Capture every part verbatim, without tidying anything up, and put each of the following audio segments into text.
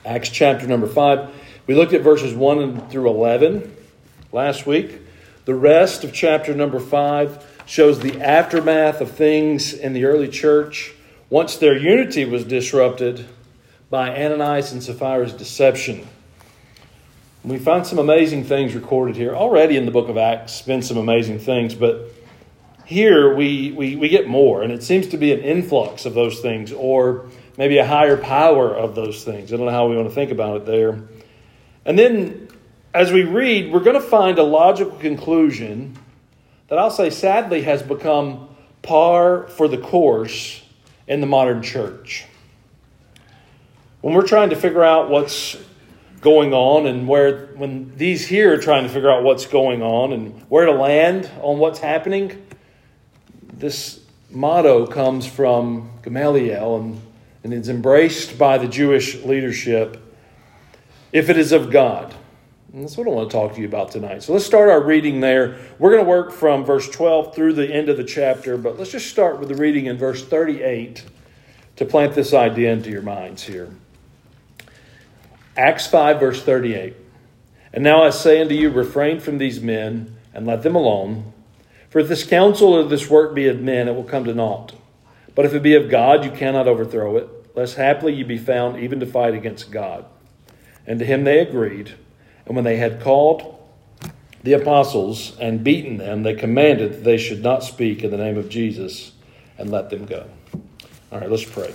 Acts chapter number five. We looked at verses one through eleven last week. The rest of chapter number five shows the aftermath of things in the early church once their unity was disrupted by Ananias and Sapphira's deception. We find some amazing things recorded here. Already in the book of Acts, been some amazing things, but here we, we, we get more, and it seems to be an influx of those things, or maybe a higher power of those things. I don't know how we want to think about it there. And then, as we read, we're going to find a logical conclusion that I'll say sadly has become par for the course in the modern church. When we're trying to figure out what's going on, and where, when these here are trying to figure out what's going on and where to land on what's happening, this motto comes from Gamaliel and, and it's embraced by the Jewish leadership. If it is of God. And that's what I want to talk to you about tonight. So let's start our reading there. We're going to work from verse twelve through the end of the chapter, but let's just start with the reading in verse thirty-eight to plant this idea into your minds here. Acts five, verse thirty-eight. And now I say unto you, refrain from these men, and let them alone. For if this counsel or this work be of men, it will come to naught. But if it be of God, you cannot overthrow it, lest haply you be found even to fight against God. And to him they agreed. And when they had called the apostles and beaten them, they commanded that they should not speak in the name of Jesus, and let them go. All right, let's pray.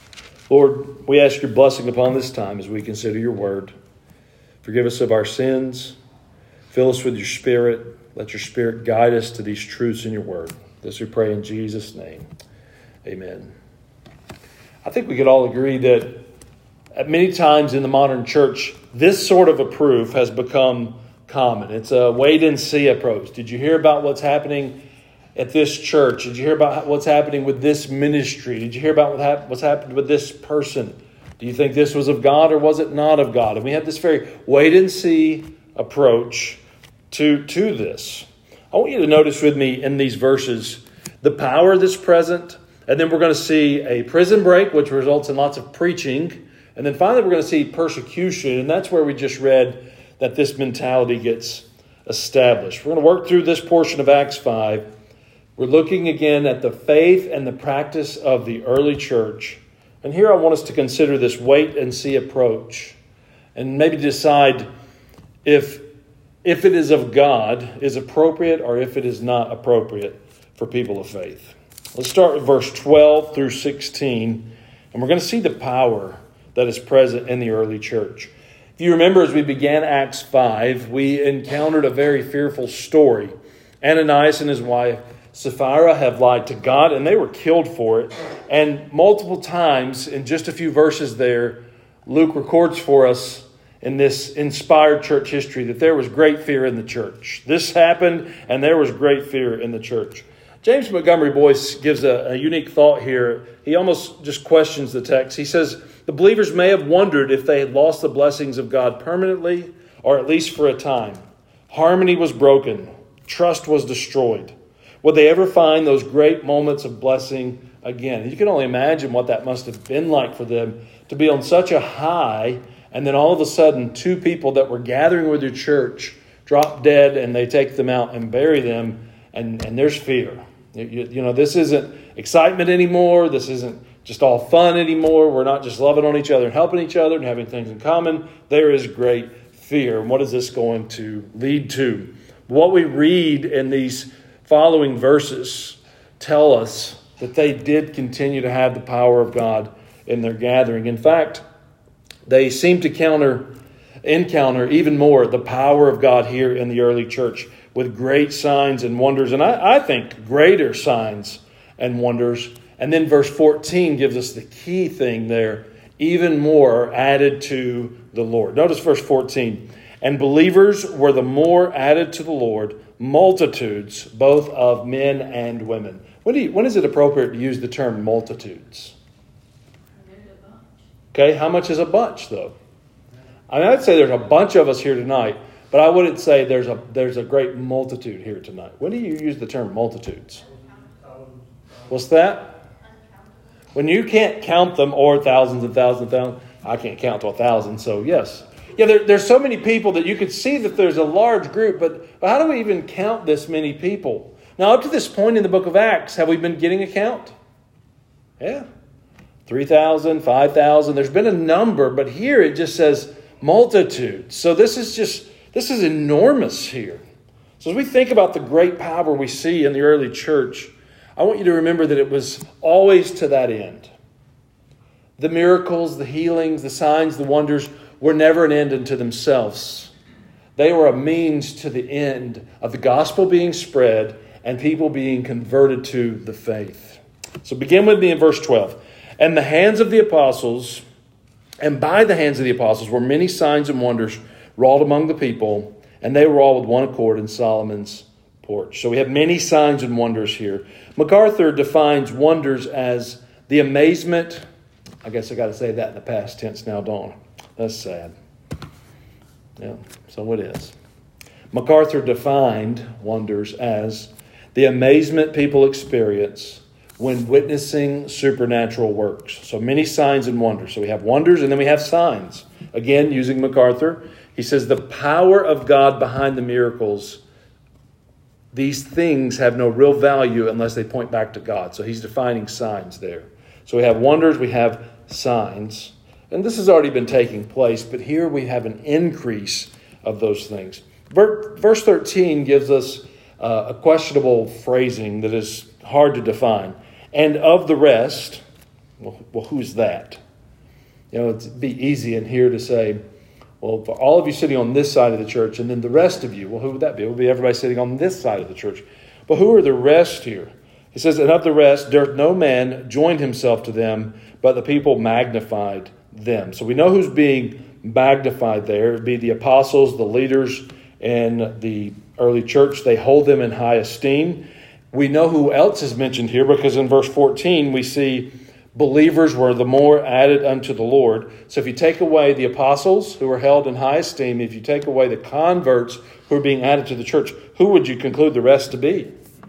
Lord, we ask your blessing upon this time as we consider your word. Forgive us of our sins. Fill us with your spirit. Let your spirit guide us to these truths in your word. This we pray in Jesus' name. Amen. I think we could all agree that at many times in the modern church, this sort of a proof has become common. It's a wait and see approach. Did you hear about what's happening at this church? Did you hear about what's happening with this ministry? Did you hear about what hap- what's happened with this person? Do you think this was of God or was it not of God? And we have this very wait and see approach to, to this. I want you to notice with me in these verses the power that's present. And then we're going to see a prison break, which results in lots of preaching. And then finally, we're going to see persecution. And that's where we just read that this mentality gets established. We're going to work through this portion of Acts five. We're looking again at the faith and the practice of the early church. And here I want us to consider this wait and see approach. And maybe decide if, if it is of God is appropriate or if it is not appropriate for people of faith. Let's start with verse twelve through sixteen. And we're going to see the power that is present in the early church. If you remember, as we began Acts five, we encountered a very fearful story. Ananias and his wife Sapphira have lied to God, and they were killed for it. And multiple times, in just a few verses there, Luke records for us in this inspired church history that there was great fear in the church. This happened, and there was great fear in the church. James Montgomery Boyce gives a, a unique thought here. He almost just questions the text. He says, the believers may have wondered if they had lost the blessings of God permanently, or at least for a time. Harmony was broken. Trust was destroyed. Would they ever find those great moments of blessing again? You can only imagine what that must have been like for them to be on such a high, and then all of a sudden, two people that were gathering with your church drop dead, and they take them out and bury them, and, and there's fear. You, you know, this isn't excitement anymore. This isn't just all fun anymore. We're not just loving on each other and helping each other and having things in common. There is great fear. And what is this going to lead to? What we read in these following verses tell us that they did continue to have the power of God in their gathering. In fact, they seem to counter, encounter even more the power of God here in the early church with great signs and wonders. And I, I think greater signs and wonders. And then verse fourteen gives us the key thing there. Even more added to the Lord. Notice verse fourteen. And believers were the more added to the Lord, multitudes, both of men and women. When, do you, when is it appropriate to use the term multitudes? Okay, how much is a bunch, though? I mean, I'd say there's a bunch of us here tonight, but I wouldn't say there's a there's a great multitude here tonight. When do you use the term multitudes? What's that? When you can't count them, or thousands and thousands and thousands. I can't count to a thousand, so yes. Yeah, there, there's so many people that you could see that there's a large group, but, but how do we even count this many people? Now, up to this point in the book of Acts, have we been getting a count? Yeah. three thousand, five thousand. There's been a number, but here it just says multitude. So this is just, this is enormous here. So as we think about the great power we see in the early church, I want you to remember that it was always to that end. The miracles, the healings, the signs, the wonders were never an end unto themselves. They were a means to the end of the gospel being spread and people being converted to the faith. So begin with me in verse twelve. And the hands of the apostles, and by the hands of the apostles were many signs and wonders wrought among the people, and they were all with one accord in Solomon's porch. So we have many signs and wonders here. MacArthur defines wonders as the amazement. I guess I got to say that in the past tense now, don't I? That's sad. Yeah, so it is. MacArthur defined wonders as the amazement people experience when witnessing supernatural works. So many signs and wonders. So we have wonders and then we have signs. Again, using MacArthur, he says the power of God behind the miracles, these things have no real value unless they point back to God. So he's defining signs there. So we have wonders, we have signs. And this has already been taking place, but here we have an increase of those things. Verse thirteen gives us uh, a questionable phrasing that is hard to define. And of the rest, well, well, who's that? You know, it'd be easy in here to say, well, for all of you sitting on this side of the church, and then the rest of you, well, who would that be? It would be everybody sitting on this side of the church. But who are the rest here? He says, and of the rest, there no man joined himself to them, but the people magnified them. So we know who's being magnified there. It would be the apostles, the leaders in the early church. They hold them in high esteem. We know who else is mentioned here because in verse fourteen we see believers were the more added unto the Lord. So if you take away the apostles who are held in high esteem, if you take away the converts who are being added to the church, who would you conclude the rest to be?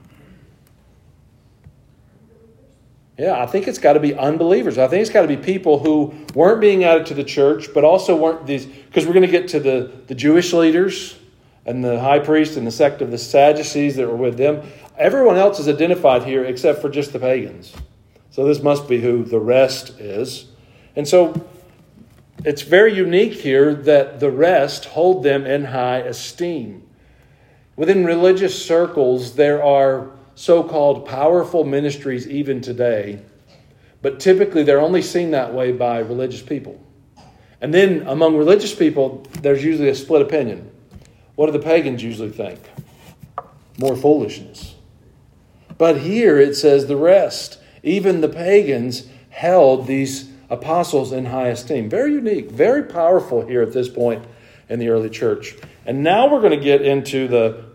Yeah, I think it's got to be unbelievers. I think it's got to be people who weren't being added to the church, but also weren't these, because we're going to get to the, the Jewish leaders and the high priest and the sect of the Sadducees that were with them. Everyone else is identified here except for just the pagans. So this must be who the rest is. And so it's very unique here that the rest hold them in high esteem. Within religious circles, there are so-called powerful ministries even today, but typically they're only seen that way by religious people. And then among religious people, there's usually a split opinion. What do the pagans usually think? More foolishness. But here it says the rest, even the pagans, held these apostles in high esteem. Very unique, very powerful here at this point in the early church. And now we're going to get into the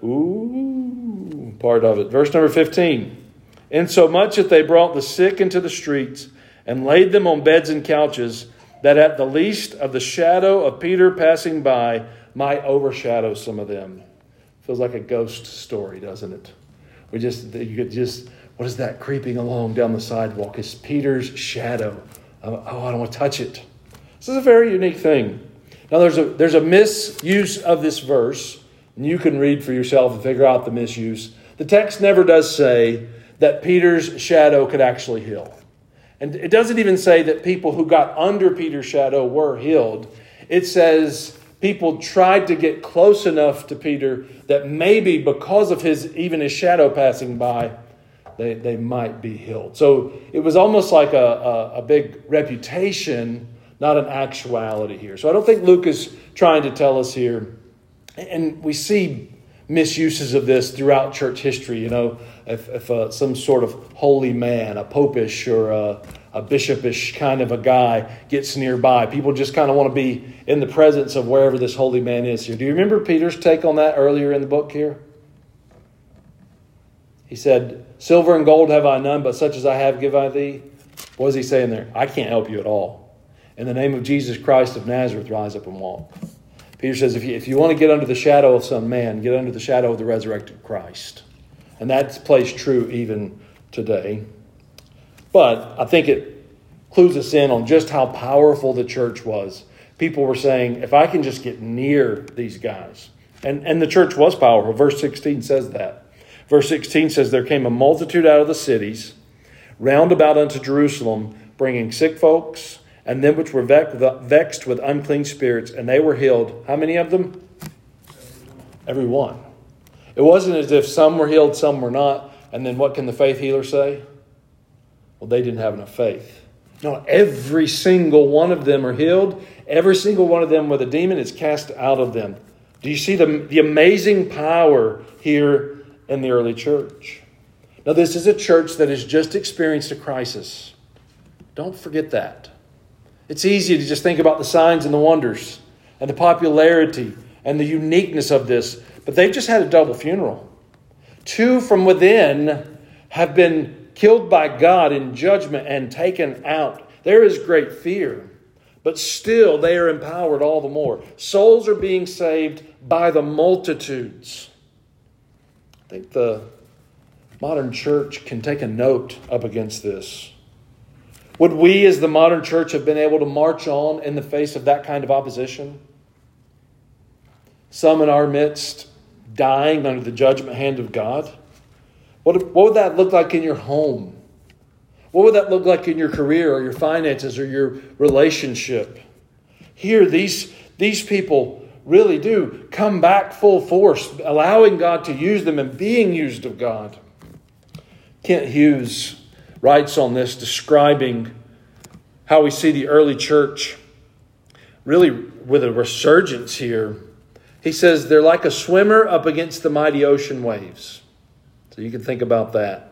ooh part of it. Verse number fifteen. Insomuch that they brought the sick into the streets and laid them on beds and couches, that at the least of the shadow of Peter passing by might overshadow some of them. Feels like a ghost story, doesn't it? We just, you could just, what is that creeping along down the sidewalk? It's Peter's shadow. Oh, I don't want to touch it. This is a very unique thing. Now, there's a there's a misuse of this verse, and you can read for yourself and figure out the misuse. The text never does say that Peter's shadow could actually heal. And it doesn't even say that people who got under Peter's shadow were healed. It says people tried to get close enough to Peter that maybe because of his even his shadow passing by, they, they might be healed. So it was almost like a, a, a big reputation, not an actuality here. So I don't think Luke is trying to tell us here, and we see misuses of this throughout church history. You know, if, if uh, some sort of holy man, a popish or a, a bishopish kind of a guy gets nearby, people just kind of want to be in the presence of wherever this holy man is here. Do you remember Peter's take on that earlier in the book here? He said, silver and gold have I none, but such as I have give I thee. What is he saying there? I can't help you at all. In the name of Jesus Christ of Nazareth, rise up and walk. Peter says, if you, if you want to get under the shadow of some man, get under the shadow of the resurrected Christ. And that plays true even today. But I think it clues us in on just how powerful the church was. People were saying, if I can just get near these guys. And, and the church was powerful. Verse sixteen says that. Verse sixteen says, there came a multitude out of the cities round about unto Jerusalem, bringing sick folks, and them which were vexed with unclean spirits, and they were healed. How many of them? Every one. It wasn't as if some were healed, some were not. And then what can the faith healer say? Well, they didn't have enough faith. No, every single one of them are healed. Every single one of them with a demon is cast out of them. Do you see the, the amazing power here in the early church? Now, this is a church that has just experienced a crisis. Don't forget that. It's easy to just think about the signs and the wonders and the popularity and the uniqueness of this. But they've just had a double funeral. Two from within have been killed by God in judgment and taken out. There is great fear. But still, they are empowered all the more. Souls are being saved by the multitudes. I think the modern church can take a note up against this. Would we as the modern church have been able to march on in the face of that kind of opposition? Some in our midst dying under the judgment hand of God? What, what would that look like in your home? What would that look like in your career or your finances or your relationship? Here, these, these people really do come back full force, allowing God to use them and being used of God. Kent Hughes writes on this, describing how we see the early church really with a resurgence here. He says they're like a swimmer up against the mighty ocean waves. So you can think about that.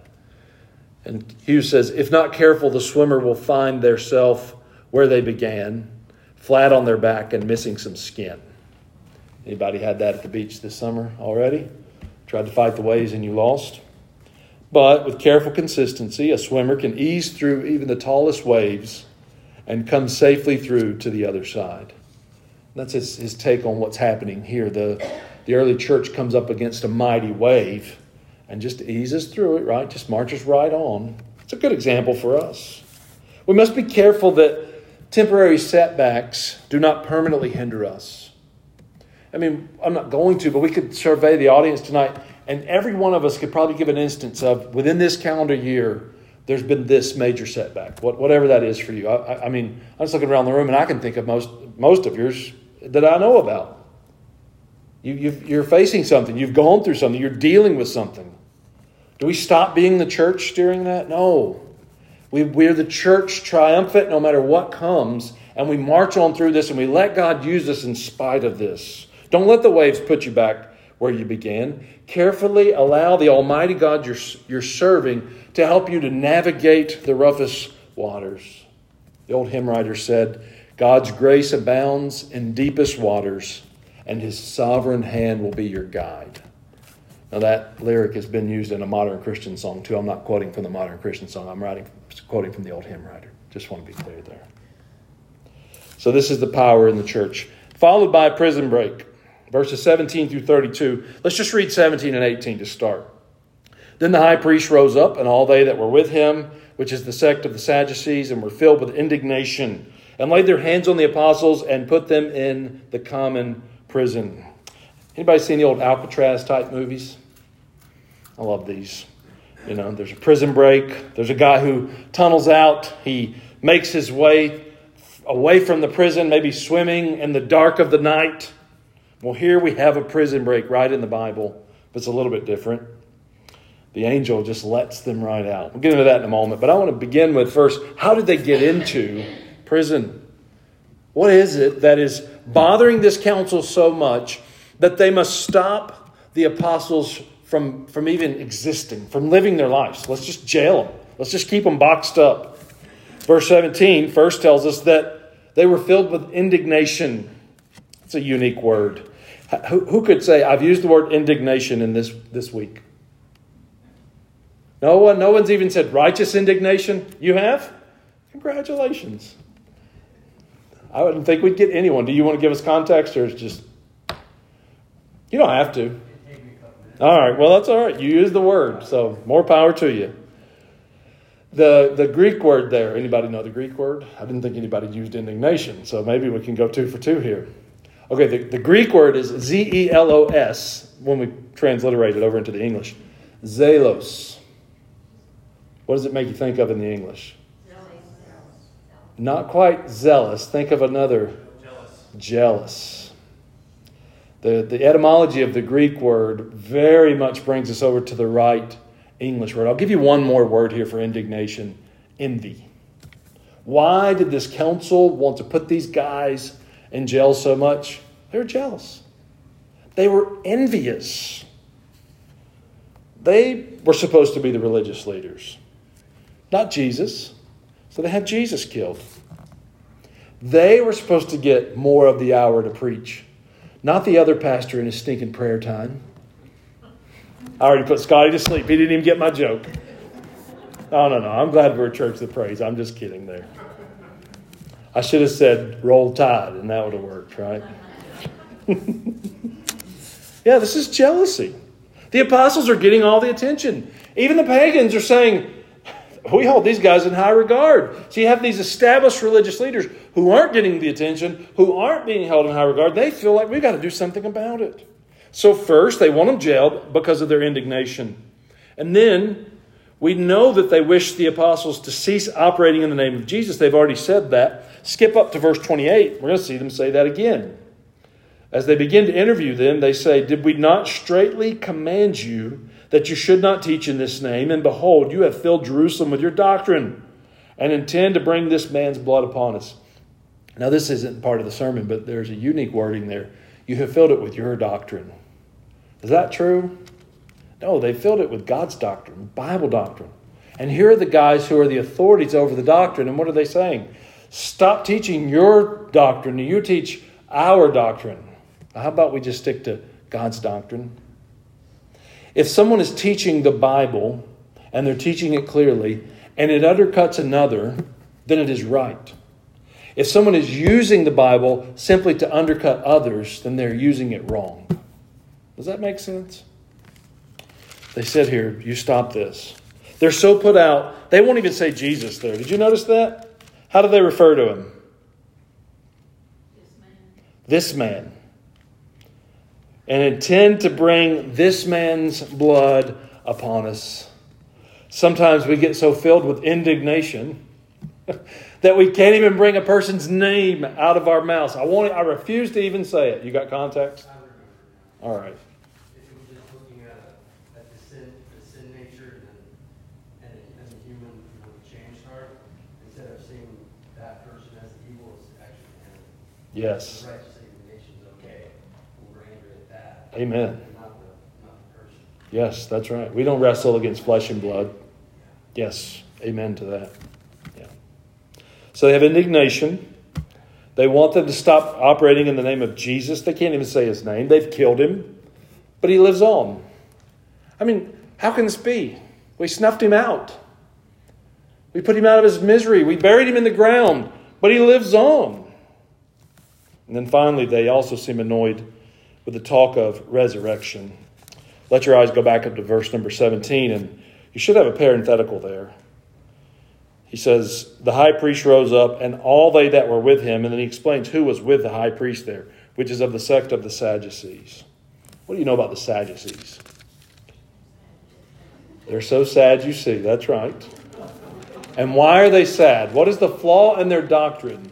And Hughes says, if not careful, the swimmer will find theirself where they began, flat on their back and missing some skin. Anybody had that at the beach this summer already? Tried to fight the waves and you lost? But with careful consistency, a swimmer can ease through even the tallest waves and come safely through to the other side. That's his, his take on what's happening here. The, the early church comes up against a mighty wave and just eases through it, right? Just marches right on. It's a good example for us. We must be careful that temporary setbacks do not permanently hinder us. I mean, I'm not going to, but we could survey the audience tonight, and every one of us could probably give an instance of, within this calendar year, there's been this major setback, whatever that is for you. I, I mean, I'm just looking around the room, and I can think of most most of yours that I know about. You, you've, you're facing something. You've gone through something. You're dealing with something. Do we stop being the church during that? No. We, we're the church triumphant no matter what comes, and we march on through this, and we let God use us in spite of this. Don't let the waves put you back where you began. Carefully allow the Almighty God you're, you're serving to help you to navigate the roughest waters. The old hymn writer said, God's grace abounds in deepest waters, and His sovereign hand will be your guide. Now that lyric has been used in a modern Christian song too. I'm not quoting from the modern Christian song. I'm writing, quoting from the old hymn writer. Just want to be clear there. So this is the power in the church. Followed by a prison break. Verses seventeen through thirty-two. Let's just read seventeen and eighteen to start. Then the high priest rose up, and all they that were with him, which is the sect of the Sadducees, and were filled with indignation, and laid their hands on the apostles, and put them in the common prison. Anybody seen the old Alcatraz type movies? I love these. You know, there's a prison break. There's a guy who tunnels out. He makes his way away from the prison, maybe swimming in the dark of the night. Well, here we have a prison break right in the Bible, but it's a little bit different. The angel just lets them right out. We'll get into that in a moment, but I want to begin with first, how did they get into prison? What is it that is bothering this council so much that they must stop the apostles from, from even existing, from living their lives? Let's just jail them. Let's just keep them boxed up. Verse seventeen first tells us that they were filled with indignation. It's a unique word. Who, who could say, I've used the word indignation in this, this week? No one, no one's even said righteous indignation. You have? Congratulations. I wouldn't think we'd get anyone. Do you want to give us context, or is just... You don't have to. All right, well, that's all right. You use the word, so more power to you. The, the Greek word there, anybody know the Greek word? I didn't think anybody used indignation, so maybe we can go two for two here. Okay, the, the Greek word is Z E L O S, when we transliterate it over into the English. Zelos. What does it make you think of in the English? Not quite zealous. Think of another. Jealous. Jealous. The, the etymology of the Greek word very much brings us over to the right English word. I'll give you one more word here for indignation. Envy. Why did this council want to put these guys in jail so much? They were jealous. They were envious. They were supposed to be the religious leaders, not Jesus. So they had Jesus killed. They were supposed to get more of the hour to preach, not the other pastor in his stinking prayer time. I already put Scotty to sleep. He didn't even get my joke. Oh, no, no. I'm glad we're a church that prays. I'm just kidding there. I should have said roll tide, and that would have worked, right? Yeah, this is jealousy. The apostles are getting all the attention. Even the pagans are saying, we hold these guys in high regard. So you have these established religious leaders who aren't getting the attention, who aren't being held in high regard. They feel like we've got to do something about it. So first, they want them jailed because of their indignation. And then we know that they wish the apostles to cease operating in the name of Jesus. They've already said that. Skip up to verse twenty-eight. We're going to see them say that again. As they begin to interview them, they say, did we not straitly command you that you should not teach in this name? And behold, you have filled Jerusalem with your doctrine and intend to bring this man's blood upon us. Now, this isn't part of the sermon, but there's a unique wording there. You have filled it with your doctrine. Is that true? No, they filled it with God's doctrine, Bible doctrine. And here are the guys who are the authorities over the doctrine. And what are they saying? Stop teaching your doctrine. You teach our doctrine. How about we just stick to God's doctrine? If someone is teaching the Bible and they're teaching it clearly and it undercuts another, then it is right. If someone is using the Bible simply to undercut others, then they're using it wrong. Does that make sense? They said here, you stop this. They're so put out, they won't even say Jesus there. Did you notice that? How do they refer to him? This man. This man. And intend to bring this man's blood upon us. Sometimes we get so filled with indignation that we can't even bring a person's name out of our mouths. I won't. I refuse to even say it. You got context? All right. If you were just looking at, a, at the sin, the sin nature and, and, and the human with a changed heart, instead of seeing that person as evil, it's actually him. Yes. The righteous indignation is okay. We're angry at that. Amen. Not the, not the person. Yes, that's right. We don't wrestle against flesh and blood. Yes. Amen to that. Yeah. So they have indignation. They want them to stop operating in the name of Jesus. They can't even say his name. They've killed him. But he lives on. I mean, how can this be? We snuffed him out. We put him out of his misery. We buried him in the ground. But he lives on. And then finally, they also seem annoyed with the talk of resurrection. Let your eyes go back up to verse number seventeen. And you should have a parenthetical there. He says, the high priest rose up and all they that were with him. And then he explains who was with the high priest there, which is of the sect of the Sadducees. What do you know about the Sadducees? They're so sad you see. That's right. And why are they sad? What is the flaw in their doctrine?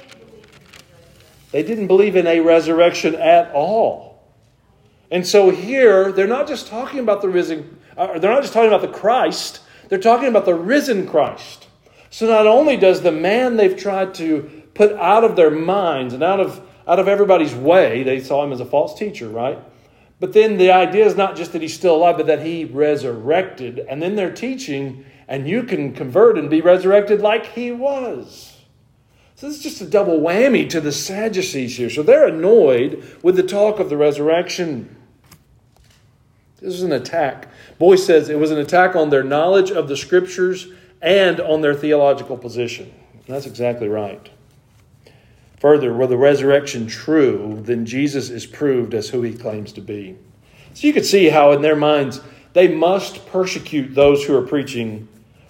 They didn't believe in a resurrection at all. And so here, they're not just talking about the risen, uh, they're not just talking about the Christ. They're talking about the risen Christ. So not only does the man they've tried to put out of their minds and out of, out of everybody's way, they saw him as a false teacher, right? But then the idea is not just that he's still alive, but that he resurrected. And then they're teaching, and you can convert and be resurrected like he was. So this is just a double whammy to the Sadducees here. So they're annoyed with the talk of the resurrection. This is an attack. Boyce says it was an attack on their knowledge of the Scriptures and on their theological position. And that's exactly right. Further, were the resurrection true, then Jesus is proved as who he claims to be. So you can see how in their minds they must persecute those who are preaching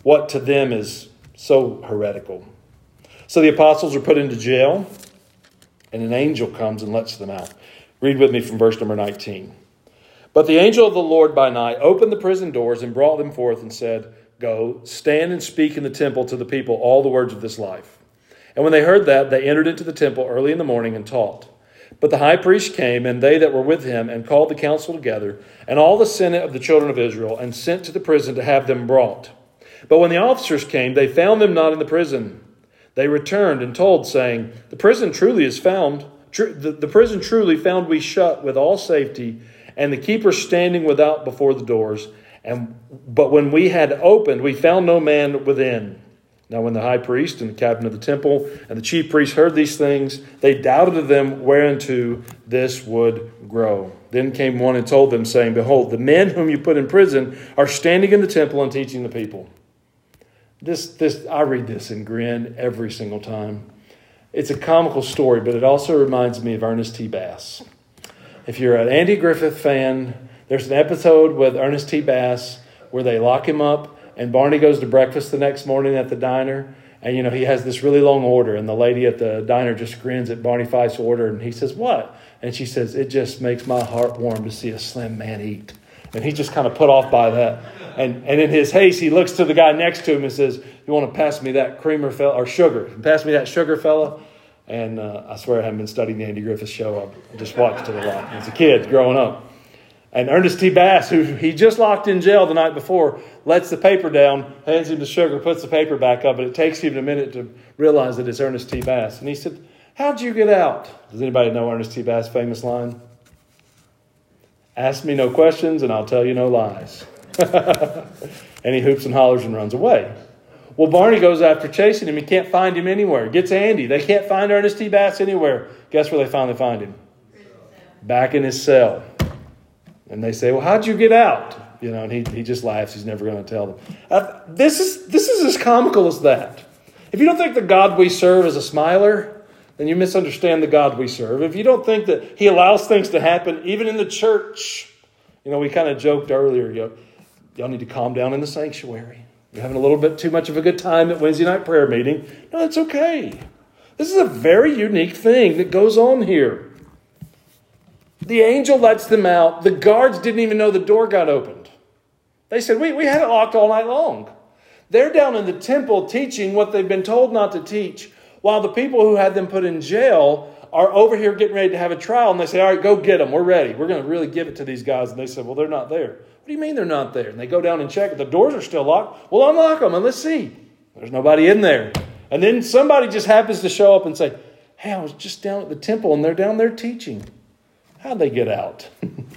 what to them is so heretical. So the apostles are put into jail, and an angel comes and lets them out. Read with me from verse number nineteen. But the angel of the Lord by night opened the prison doors and brought them forth and said, Go, stand and speak in the temple to the people all the words of this life. And when they heard that, they entered into the temple early in the morning and taught. But the high priest came, and they that were with him, and called the council together, and all the senate of the children of Israel, and sent to the prison to have them brought. But when the officers came, they found them not in the prison. They returned and told, saying, The prison truly is found, tr- the, the prison truly found we shut with all safety, and the keeper standing without before the doors. And but when we had opened, we found no man within. Now when the high priest and the captain of the temple and the chief priests heard these things, they doubted of them whereunto this would grow. Then came one and told them, saying, Behold, the men whom you put in prison are standing in the temple and teaching the people. This, this, I read this and grin every single time. It's a comical story, but it also reminds me of Ernest T. Bass. If you're an Andy Griffith fan, there's an episode with Ernest T. Bass where they lock him up, and Barney goes to breakfast the next morning at the diner, and you know he has this really long order, and the lady at the diner just grins at Barney Fife's order, and he says, "What?" And she says, "It just makes my heart warm to see a slim man eat." And he just kind of put off by that. And and in his haste, he looks to the guy next to him and says, "You want to pass me that creamer fella, or sugar? Pass me that sugar fella?" And uh, I swear I haven't been studying the Andy Griffith show. I just watched it a lot as a kid growing up. And Ernest T. Bass, who he just locked in jail the night before, lets the paper down, hands him the sugar, puts the paper back up, and it takes him a minute to realize that it's Ernest T. Bass. And he said, "How'd you get out?" Does anybody know Ernest T. Bass' famous line? "Ask me no questions and I'll tell you no lies." And he hoops and hollers and runs away. Well, Barney goes after chasing him. He can't find him anywhere. Gets Andy. They can't find Ernest T. Bass anywhere. Guess where they finally find him? Back in his cell. And they say, "Well, how'd you get out?" You know, and he, he just laughs. He's never going to tell them. Uh, this is this is as comical as that. If you don't think the God we serve is a smiler, then you misunderstand the God we serve. If you don't think that he allows things to happen, even in the church, you know, we kind of joked earlier, you know, y'all need to calm down in the sanctuary. You're having a little bit too much of a good time at Wednesday night prayer meeting. No, it's okay. This is a very unique thing that goes on here. The angel lets them out. The guards didn't even know the door got opened. They said, we, we had it locked all night long. They're down in the temple teaching what they've been told not to teach, while the people who had them put in jail are over here getting ready to have a trial. And they say, "All right, go get them. We're ready. We're going to really give it to these guys." And they said, "Well, they're not there." "What do you mean they're not there?" And they go down and check. The doors are still locked. "Well, unlock them and let's see." There's nobody in there. And then somebody just happens to show up and say, "Hey, I was just down at the temple and they're down there teaching." How'd they get out?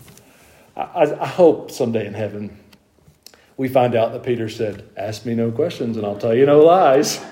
I, I hope someday in heaven we find out that Peter said, "Ask me no questions and I'll tell you no lies."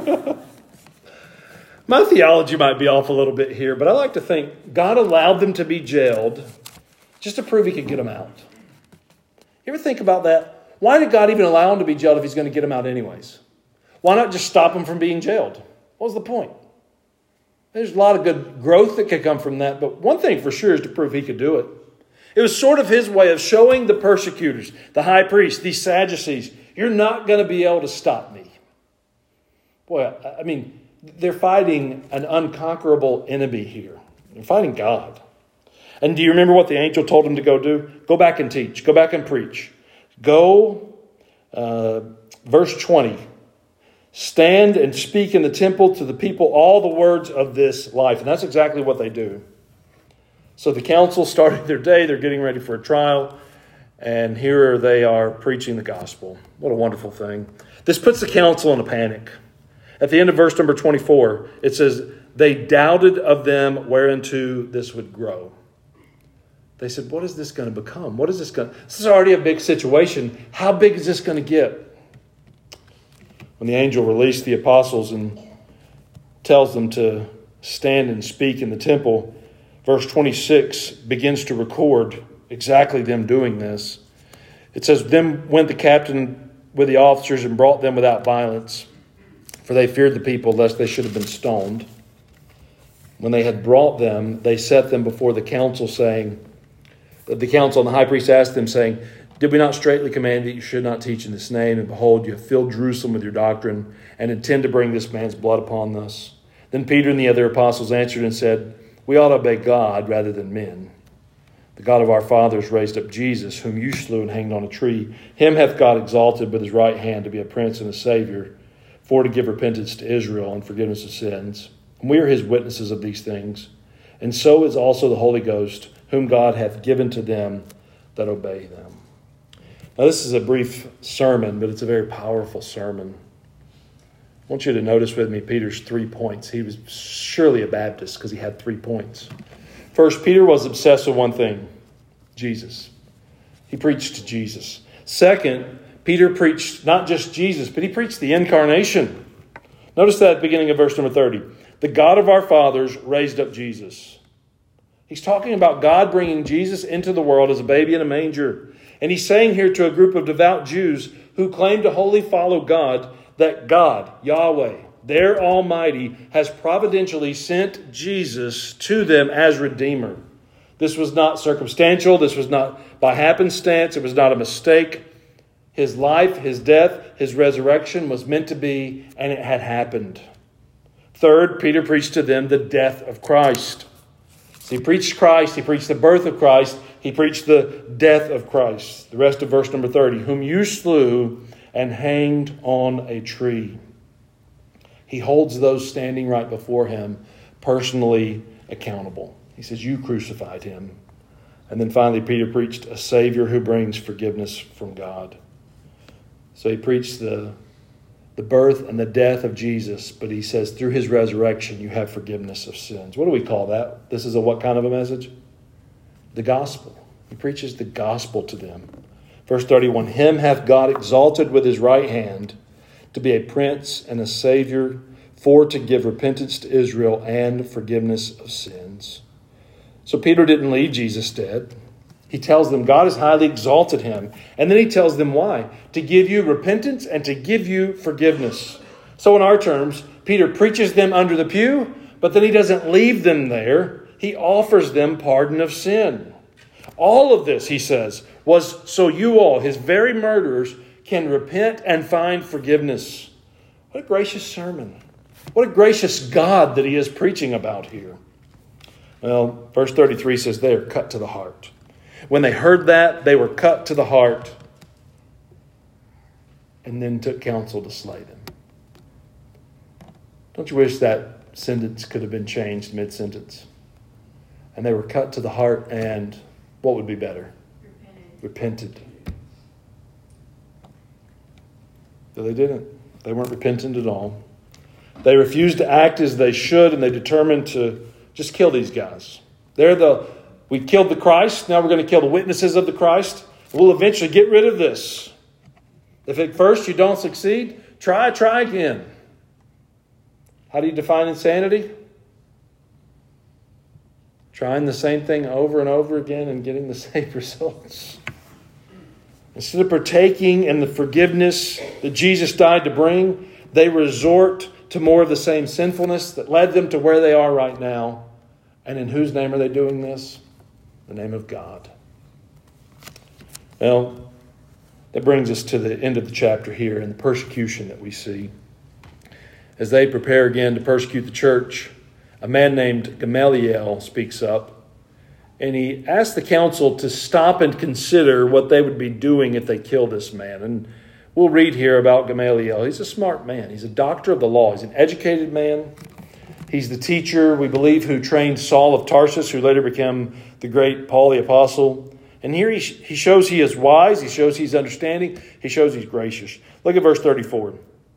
My theology might be off a little bit here, but I like to think God allowed them to be jailed just to prove he could get them out. You ever think about that? Why did God even allow them to be jailed if he's going to get them out anyways? Why not just stop them from being jailed? What was the point? There's a lot of good growth that could come from that, but one thing for sure is to prove he could do it. It was sort of his way of showing the persecutors, the high priest, these Sadducees, you're not going to be able to stop me. Boy, I mean, they're fighting an unconquerable enemy here. They're fighting God. And do you remember what the angel told him to go do? Go back and teach. Go back and preach. Go, uh, verse twenty. Stand and speak in the temple to the people all the words of this life. And that's exactly what they do. So the council started their day. They're getting ready for a trial. And here they are preaching the gospel. What a wonderful thing. This puts the council in a panic. At the end of verse number twenty-four, it says, they doubted of them whereunto this would grow. They said, what is this going to become? What is this going to... This is already a big situation. How big is this going to get? When the angel released the apostles and tells them to stand and speak in the temple, verse twenty-six begins to record exactly them doing this. It says, then went the captain with the officers and brought them without violence, for they feared the people lest they should have been stoned. When they had brought them, they set them before the council, saying, the council and the high priest asked them, saying, Did we not straightly command that you should not teach in this name? And behold, you have filled Jerusalem with your doctrine and intend to bring this man's blood upon us. Then Peter and the other apostles answered and said, we ought to obey God rather than men. The God of our fathers raised up Jesus, whom you slew and hanged on a tree. Him hath God exalted with his right hand to be a prince and a savior, for to give repentance to Israel and forgiveness of sins. And we are his witnesses of these things. And so is also the Holy Ghost, whom God hath given to them that obey them. Now this is a brief sermon, but it's a very powerful sermon. I want you to notice with me Peter's three points. He was surely a Baptist because he had three points. First, Peter was obsessed with one thing, Jesus. He preached to Jesus. Second, Peter preached not just Jesus, but he preached the incarnation. Notice that at the beginning of verse number thirty. The God of our fathers raised up Jesus. He's talking about God bringing Jesus into the world as a baby in a manger. And he's saying here to a group of devout Jews who claim to wholly follow God, that God, Yahweh, their Almighty, has providentially sent Jesus to them as Redeemer. This was not circumstantial. This was not by happenstance. It was not a mistake. His life, his death, his resurrection was meant to be, and it had happened. Third, Peter preached to them the death of Christ. So he preached Christ. He preached the birth of Christ. He preached the death of Christ. The rest of verse number thirty, whom you slew and hanged on a tree. He holds those standing right before him personally accountable. He says, you crucified him. And then finally, Peter preached a Savior who brings forgiveness from God. So he preached the, the birth and the death of Jesus, but he says through his resurrection, you have forgiveness of sins. What do we call that? This is a what kind of a message? The gospel. He preaches the gospel to them. Verse thirty-one, him hath God exalted with his right hand to be a prince and a savior, for to give repentance to Israel and forgiveness of sins. So Peter didn't leave Jesus dead. He tells them God has highly exalted him. And then he tells them why. To give you repentance and to give you forgiveness. So in our terms, Peter preaches them under the pew, but then he doesn't leave them there. He offers them pardon of sin. All of this, he says, was so you all, his very murderers, can repent and find forgiveness. What a gracious sermon. What a gracious God that he is preaching about here. Well, verse thirty-three says they are cut to the heart. When they heard that, they were cut to the heart and then took counsel to slay them. Don't you wish that sentence could have been changed mid-sentence? And they were cut to the heart and what would be better? Repented. Repented. But they didn't. They weren't repentant at all. They refused to act as they should, and they determined to just kill these guys. They're the, we killed the Christ, now we're going to kill the witnesses of the Christ. We'll eventually get rid of this. If at first you don't succeed, try, try again. How do you define insanity? Trying the same thing over and over again and getting the same results. Instead of partaking in the forgiveness that Jesus died to bring, they resort to more of the same sinfulness that led them to where they are right now. And in whose name are they doing this? The name of God. Well, that brings us to the end of the chapter here and the persecution that we see. As they prepare again to persecute the church, a man named Gamaliel speaks up, and he asks the council to stop and consider what they would be doing if they killed this man. And we'll read here about Gamaliel. He's a smart man. He's a doctor of the law. He's an educated man. He's the teacher, we believe, who trained Saul of Tarsus, who later became the great Paul the Apostle. And here he, he shows he is wise. He shows he's understanding. He shows he's gracious. Look at verse thirty-four.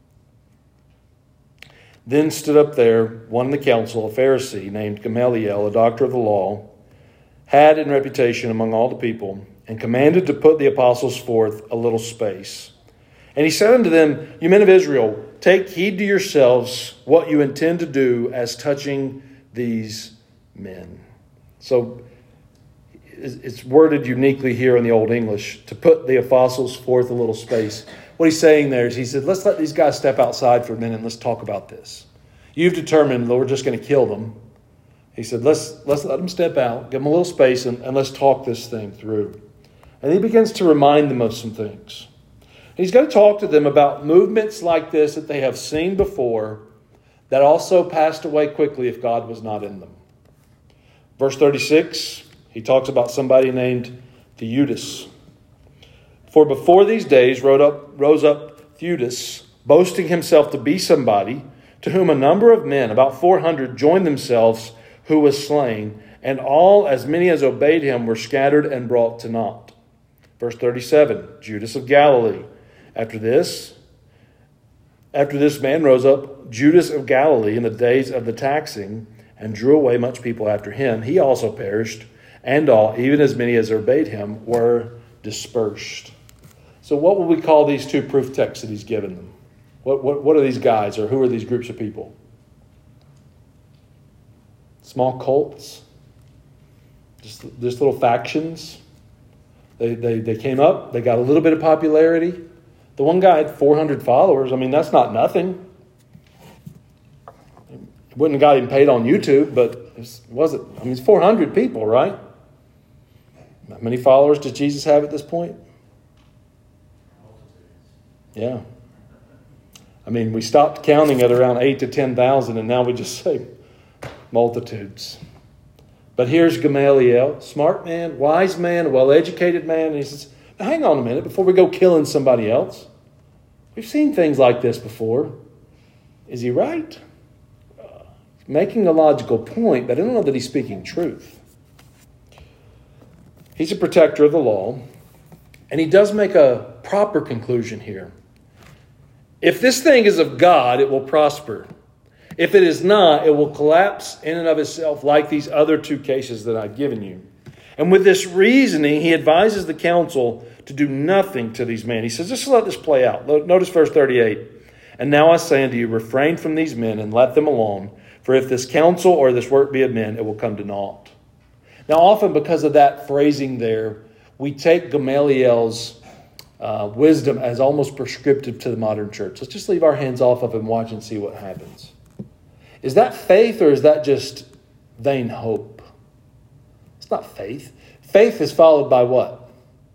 Then stood up there one in the council, a Pharisee named Gamaliel, a doctor of the law, had in reputation among all the people, and commanded to put the apostles forth a little space. And he said unto them, You men of Israel, take heed to yourselves what you intend to do as touching these men. So it's worded uniquely here in the Old English, to put the apostles forth a little space. What he's saying there is he said, let's let these guys step outside for a minute and let's talk about this. You've determined that we're just going to kill them. He said, let's let's let them step out, give them a little space, and, and let's talk this thing through. And he begins to remind them of some things. He's going to talk to them about movements like this that they have seen before that also passed away quickly if God was not in them. Verse thirty-six, he talks about somebody named Theudas. For before these days rose up, rose up Theudas, boasting himself to be somebody, to whom a number of men, about four hundred, joined themselves, who was slain, and all, as many as obeyed him, were scattered and brought to naught. Verse thirty-seven, Judas of Galilee. After this, after this man rose up Judas of Galilee in the days of the taxing, and drew away much people after him. He also perished, and all, even as many as obeyed him, were dispersed. So what would we call these two proof texts that he's given them? What, what, what are these guys, or who are these groups of people? Small cults? Just, just little factions? They, they, they came up, they got a little bit of popularity. The one guy had four hundred followers. I mean, that's not nothing. It wouldn't have got him paid on YouTube, but it wasn't. I mean, it's four hundred people, right? How many followers does Jesus have at this point? Yeah. I mean, we stopped counting at around eight to ten thousand, and now we just say multitudes. But here's Gamaliel, smart man, wise man, well-educated man. And he says, now hang on a minute before we go killing somebody else. We've seen things like this before. Is he right? Uh, making a logical point, but I don't know that he's speaking truth. He's a protector of the law, and he does make a proper conclusion here. If this thing is of God, it will prosper. If it is not, it will collapse in and of itself like these other two cases that I've given you. And with this reasoning, he advises the council to do nothing to these men. He says, just let this play out. Notice verse thirty-eight. And now I say unto you, refrain from these men and let them alone. For if this counsel or this work be of men, it will come to naught. Now, often because of that phrasing there, we take Gamaliel's uh, wisdom as almost prescriptive to the modern church. Let's just leave our hands off of it and watch and see what happens. Is that faith, or is that just vain hope? It's not faith. Faith is followed by what?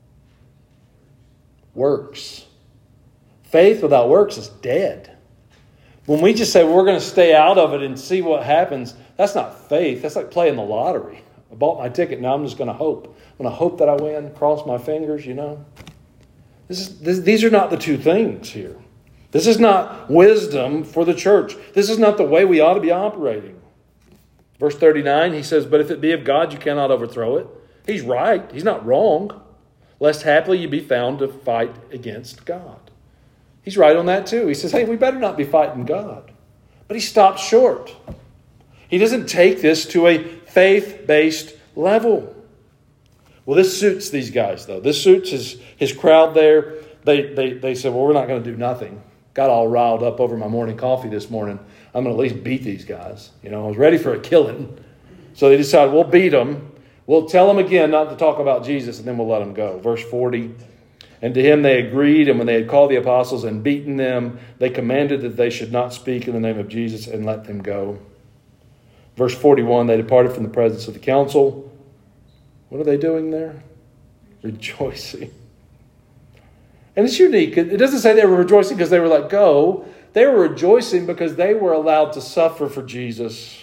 Works. Faith without works is dead. When we just say well, we're going to stay out of it and see what happens, that's not faith. That's like playing the lottery. I bought my ticket, now I'm just going to hope. I'm going to hope that I win, cross my fingers, you know. This is, this, these are not the two things here. This is not wisdom for the church. This is not the way we ought to be operating. Verse thirty-nine, he says, but if it be of God, you cannot overthrow it. He's right. He's not wrong. Lest haply you be found to fight against God. He's right on that too. He says, hey, we better not be fighting God. But he stops short. He doesn't take this to a faith-based level. Well, this suits these guys, though. This suits his, his crowd there. They, they, they said, well, we're not going to do nothing. Got all riled up over my morning coffee this morning. I'm going to at least beat these guys. You know, I was ready for a killing. So they decided, we'll beat them. We'll tell them again not to talk about Jesus, and then we'll let them go. Verse forty, and to him they agreed, and when they had called the apostles and beaten them, they commanded that they should not speak in the name of Jesus and let them go. Verse forty-one, they departed from the presence of the council. What are they doing there? Rejoicing. And it's unique. It doesn't say they were rejoicing because they were let go. They were rejoicing because they were allowed to suffer for Jesus.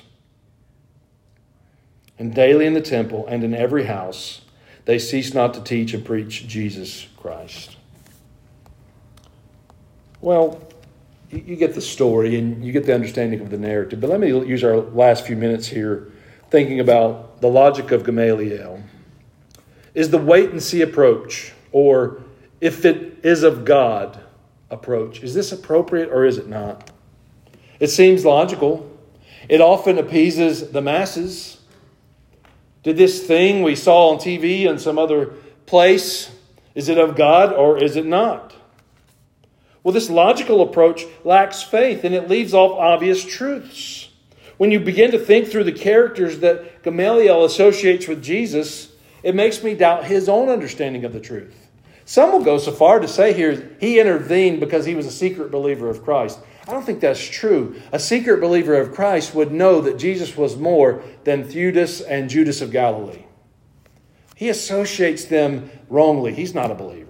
And daily in the temple and in every house, they ceased not to teach and preach Jesus Christ. Well, you get the story and you get the understanding of the narrative. But let me use our last few minutes here thinking about the logic of Gamaliel. Is the wait and see approach, or if it is of God approach, is this appropriate or is it not? It seems logical. It often appeases the masses. Did this thing we saw on T V and some other place, is it of God or is it not? Well, this logical approach lacks faith and it leaves off obvious truths. When you begin to think through the characters that Gamaliel associates with Jesus, it makes me doubt his own understanding of the truth. Some will go so far to say here he intervened because he was a secret believer of Christ. I don't think that's true. A secret believer of Christ would know that Jesus was more than Theudas and Judas of Galilee. He associates them wrongly. He's not a believer.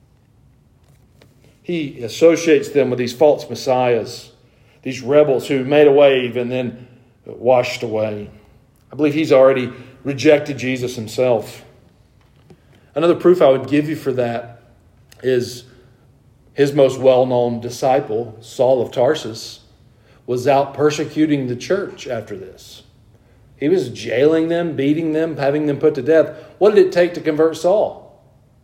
He associates them with these false messiahs, these rebels who made a wave and then washed away. I believe he's already rejected Jesus himself. Another proof I would give you for that is his most well-known disciple, Saul of Tarsus, was out persecuting the church after this. He was jailing them, beating them, having them put to death. What did it take to convert Saul?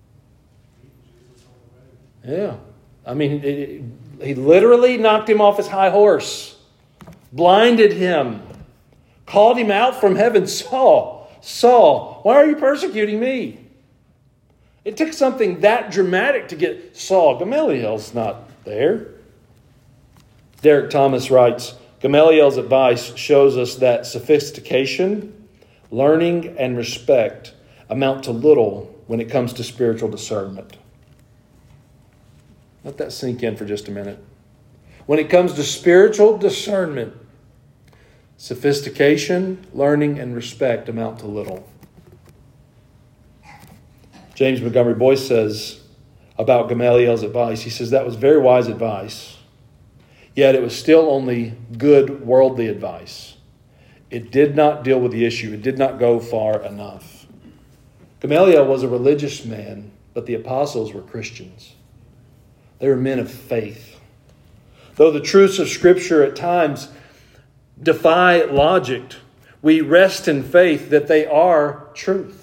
Yeah. I mean, it, he literally knocked him off his high horse, blinded him, called him out from heaven. Saul, Saul, why are you persecuting me? It took something that dramatic to get Saul. Gamaliel's not there. Derek Thomas writes, Gamaliel's advice shows us that sophistication, learning, and respect amount to little when it comes to spiritual discernment. Let that sink in for just a minute. When it comes to spiritual discernment, sophistication, learning, and respect amount to little. James Montgomery Boyce says about Gamaliel's advice, he says that was very wise advice, yet it was still only good worldly advice. It did not deal with the issue. It did not go far enough. Gamaliel was a religious man, but the apostles were Christians. They were men of faith. Though the truths of Scripture at times defy logic, we rest in faith that they are truth.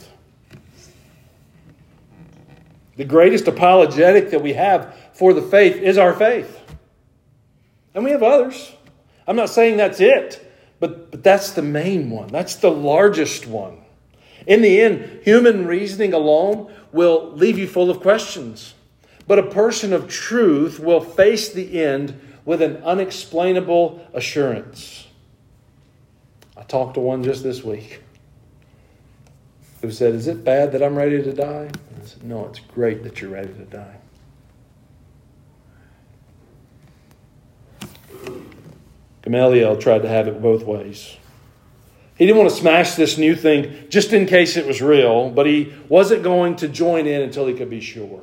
The greatest apologetic that we have for the faith is our faith. And we have others. I'm not saying that's it, but, but that's the main one. That's the largest one. In the end, human reasoning alone will leave you full of questions. But a person of truth will face the end with an unexplainable assurance. I talked to one just this week who said, is it bad that I'm ready to die? I said, no, it's great that you're ready to die. Gamaliel tried to have it both ways. He didn't want to smash this new thing just in case it was real, but he wasn't going to join in until he could be sure.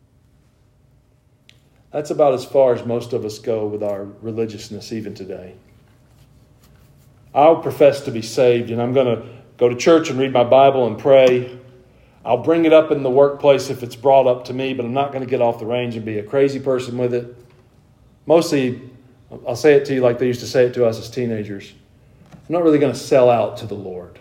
That's about as far as most of us go with our religiousness even today. I'll profess to be saved, and I'm going to go to church and read my Bible and pray. I'll bring it up in the workplace if it's brought up to me, but I'm not going to get off the range and be a crazy person with it. Mostly, I'll say it to you like they used to say it to us as teenagers. I'm not really going to sell out to the Lord.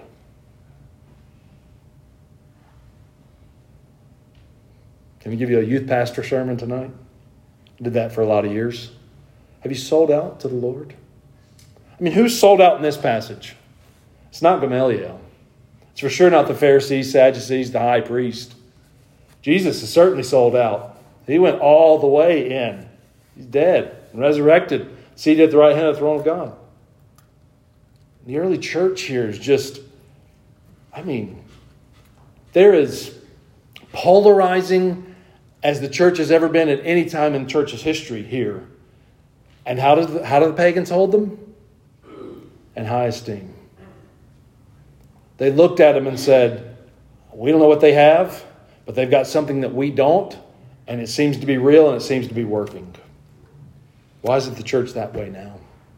Can I give you a youth pastor sermon tonight? I did that for a lot of years. Have you sold out to the Lord? I mean, who's sold out in this passage? It's not Gamaliel. It's for sure not the Pharisees, Sadducees, the high priest. Jesus is certainly sold out. He went all the way in. He's dead and resurrected, seated at the right hand of the throne of God. The early church here is just, I mean, they're as polarizing as the church has ever been at any time in church's history here. And how does the, how do the pagans hold them? In high esteem. They looked at him and said, we don't know what they have, but they've got something that we don't, and it seems to be real and it seems to be working. Why isn't the church that way now?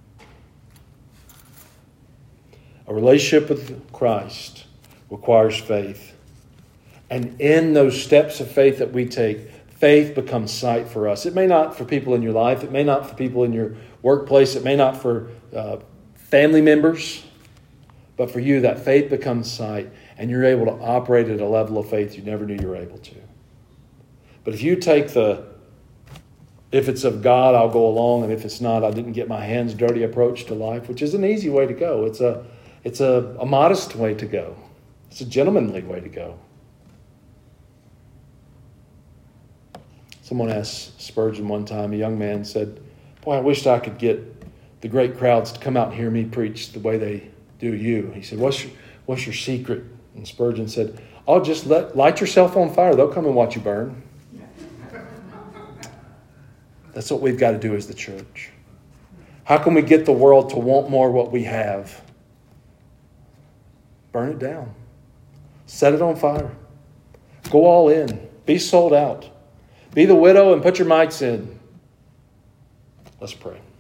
A relationship with Christ requires faith. And in those steps of faith that we take, faith becomes sight for us. It may not for people in your life. It may not for people in your workplace. It may not for uh, family members. But for you, that faith becomes sight, and you're able to operate at a level of faith you never knew you were able to. But if you take the, if it's of God, I'll go along, and if it's not, I didn't get my hands dirty approach to life, which is an easy way to go. It's a, it's a, a modest way to go. It's a gentlemanly way to go. Someone asked Spurgeon one time, a young man said, boy, I wished I could get the great crowds to come out and hear me preach the way they do you. He said, what's your, what's your secret? And Spurgeon said, oh, just let, light yourself on fire. They'll come and watch you burn. That's what we've got to do as the church. How can we get the world to want more what we have? Burn it down. Set it on fire. Go all in. Be sold out. Be the widow and put your mites in. Let's pray.